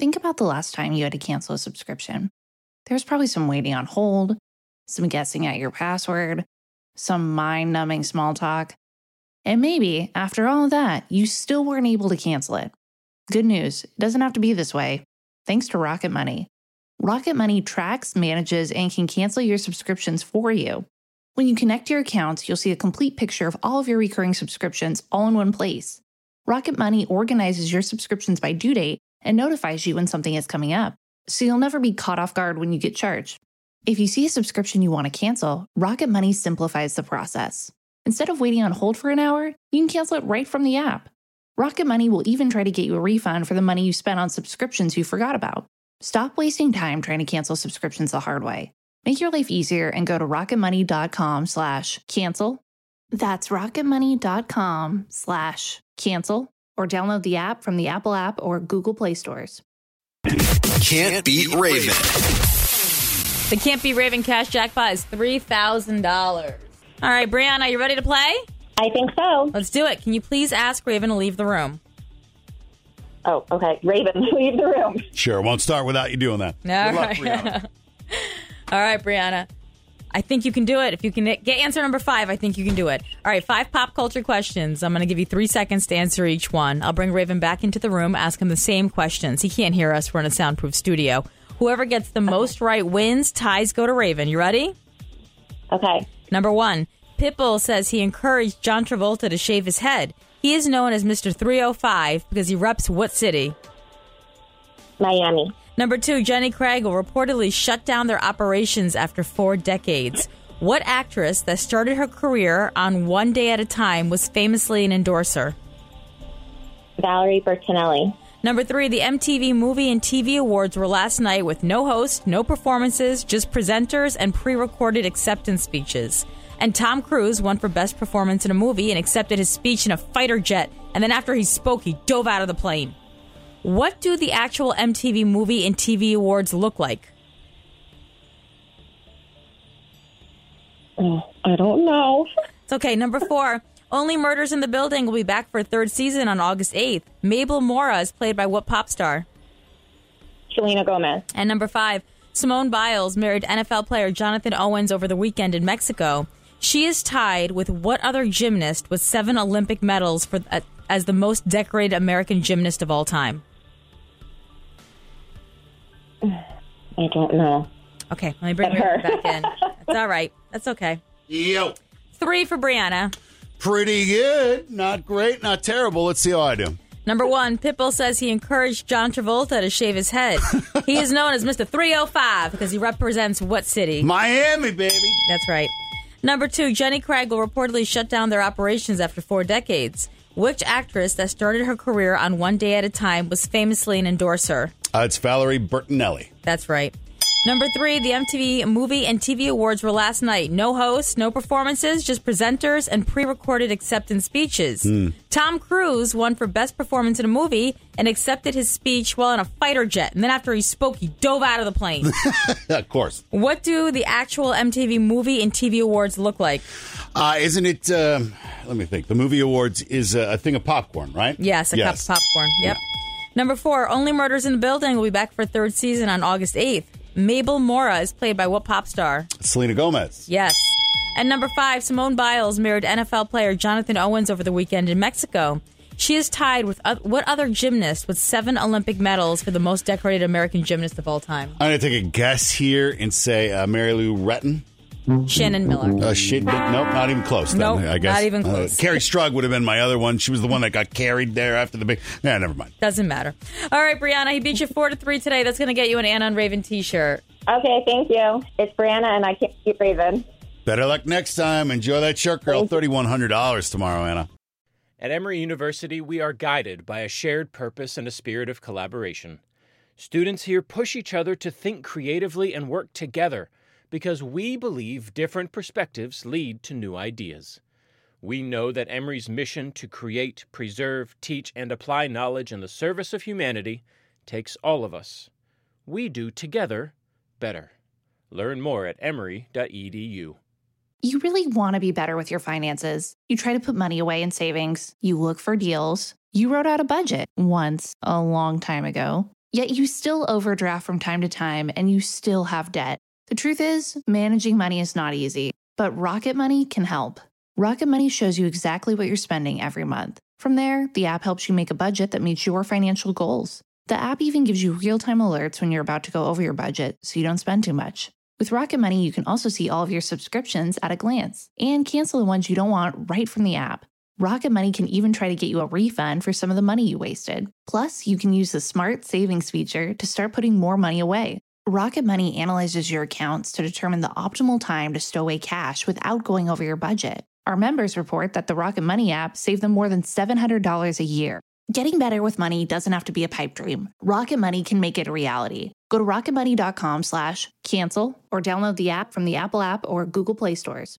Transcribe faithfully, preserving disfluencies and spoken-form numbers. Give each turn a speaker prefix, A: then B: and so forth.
A: Think about the last time you had to cancel a subscription. There was probably some waiting on hold, some guessing at your password, some mind-numbing small talk. And maybe, after all of that, you still weren't able to cancel it. Good news, it doesn't have to be this way. Thanks to Rocket Money. Rocket Money tracks, manages, and can cancel your subscriptions for you. When you connect your accounts, you'll see a complete picture of all of your recurring subscriptions all in one place. Rocket Money organizes your subscriptions by due date and notifies you when something is coming up, so you'll never be caught off guard when you get charged. If you see a subscription you want to cancel, Rocket Money simplifies the process. Instead of waiting on hold for an hour, you can cancel it right from the app. Rocket Money will even try to get you a refund for the money you spent on subscriptions you forgot about. Stop wasting time trying to cancel subscriptions the hard way. Make your life easier and go to rocketmoney.com slash cancel. That's rocketmoney.com slash cancel, or download the app from the Apple app or Google Play stores.
B: Can't beat Raven.
C: The Can't Beat Raven cash jackpot is three thousand dollars. All right, Brianna, you ready to play?
D: I think so.
C: Let's do it. Can you please ask Raven to leave the room?
D: Oh, okay. Raven, leave the room.
E: Sure, won't start without you doing that.
C: All
E: Good luck,
C: right.
E: Brianna.
C: All right, Brianna. I think you can do it. If you can get answer number five, I think you can do it. All right, five pop culture questions. I'm going to give you three seconds to answer each one. I'll bring Raven back into the room, ask him the same questions. He can't hear us. We're in a soundproof studio. Whoever gets the most right wins. Ties go to Raven. You ready?
D: Okay.
C: Number one, Pitbull says he encouraged John Travolta to shave his head. He is known as Mister three oh five because he reps what city?
D: Miami.
C: Number two, Jenny Craig will reportedly shut down their operations after four decades. What actress that started her career on One Day at a Time was famously an endorser?
D: Valerie Bertinelli.
C: Number three, the M T V Movie and T V Awards were last night with no host, no performances, just presenters and pre-recorded acceptance speeches. And Tom Cruise won for Best Performance in a Movie and accepted his speech in a fighter jet. And then after he spoke, he dove out of the plane. What do the actual M T V Movie and T V Awards look like?
D: Oh, I don't know.
C: It's okay. Number four, Only Murders in the Building will be back for a third season on August eighth. Mabel Mora is played by what pop star?
D: Selena Gomez.
C: And number five, Simone Biles married N F L player Jonathan Owens over the weekend in Mexico. She is tied with what other gymnast with seven Olympic medals for uh, as the most decorated American gymnast of all time?
D: I don't know.
C: Okay, let me bring
D: her
C: her back in. It's all right. That's okay.
E: Yo.
C: Three for Brianna.
E: Pretty good. Not great, not terrible. Let's see how I do.
C: Number one, Pitbull says he encouraged John Travolta to shave his head. He is known as Mister three oh five because he represents what city?
E: Miami, baby.
C: That's right. Number two, Jenny Craig will reportedly shut down their operations after four decades. Which actress that started her career on One Day at a Time was famously an endorser?
E: Uh, it's Valerie Bertinelli.
C: That's right. Number three, the M T V Movie and T V Awards were last night. No hosts, no performances, just presenters and pre-recorded acceptance speeches.
E: Mm.
C: Tom Cruise won for Best Performance in a Movie and accepted his speech while in a fighter jet. And then after he spoke, he dove out of the plane.
E: Of course.
C: What do the actual M T V Movie and T V Awards look like?
E: Uh, isn't it, uh, let me think, the Movie Awards is a, a thing of popcorn, right?
C: Yes, a
E: yes.
C: cup of popcorn. Yep. Number four, Only Murders in the Building will be back for a third season on August eighth. Mabel Mora is played by what pop star?
E: Selena Gomez.
C: Yes. And number five, Simone Biles married N F L player Jonathan Owens over the weekend in Mexico. She is tied with uh, what other gymnast with seven Olympic medals for the most decorated American gymnast of all time?
E: I'm going to take a guess here and say uh, Mary Lou Retton.
C: Shannon Miller.
E: Uh, she, nope, not even close. Then,
C: Nope,
E: I guess.
C: not even close.
E: Uh, Carrie Strug would have been my other one. She was the one that got carried there after the big. Yeah, never mind.
C: Doesn't matter. All right, Brianna, he beat you four to three today. That's going to get you an Anna and Raven T-shirt.
D: Okay, thank you. It's Brianna, and I can't keep Raven.
E: Better luck next time. Enjoy that shirt, girl. thirty-one hundred dollars tomorrow, Anna.
F: At Emory University, we are guided by a shared purpose and a spirit of collaboration. Students here push each other to think creatively and work together because we believe different perspectives lead to new ideas. We know that Emory's mission to create, preserve, teach, and apply knowledge in the service of humanity takes all of us. We do together better. Learn more at emory dot e d u.
A: You really want to be better with your finances. You try to put money away in savings. You look for deals. You wrote out a budget once, a long time ago. Yet you still overdraft from time to time and you still have debt. The truth is, managing money is not easy, but Rocket Money can help. Rocket Money shows you exactly what you're spending every month. From there, the app helps you make a budget that meets your financial goals. The app even gives you real-time alerts when you're about to go over your budget so you don't spend too much. With Rocket Money, you can also see all of your subscriptions at a glance and cancel the ones you don't want right from the app. Rocket Money can even try to get you a refund for some of the money you wasted. Plus, you can use the Smart Savings feature to start putting more money away. Rocket Money analyzes your accounts to determine the optimal time to stow away cash without going over your budget. Our members report that the Rocket Money app saved them more than seven hundred dollars a year. Getting better with money doesn't have to be a pipe dream. Rocket Money can make it a reality. Go to rocketmoney.com slash cancel or download the app from the Apple app or Google Play stores.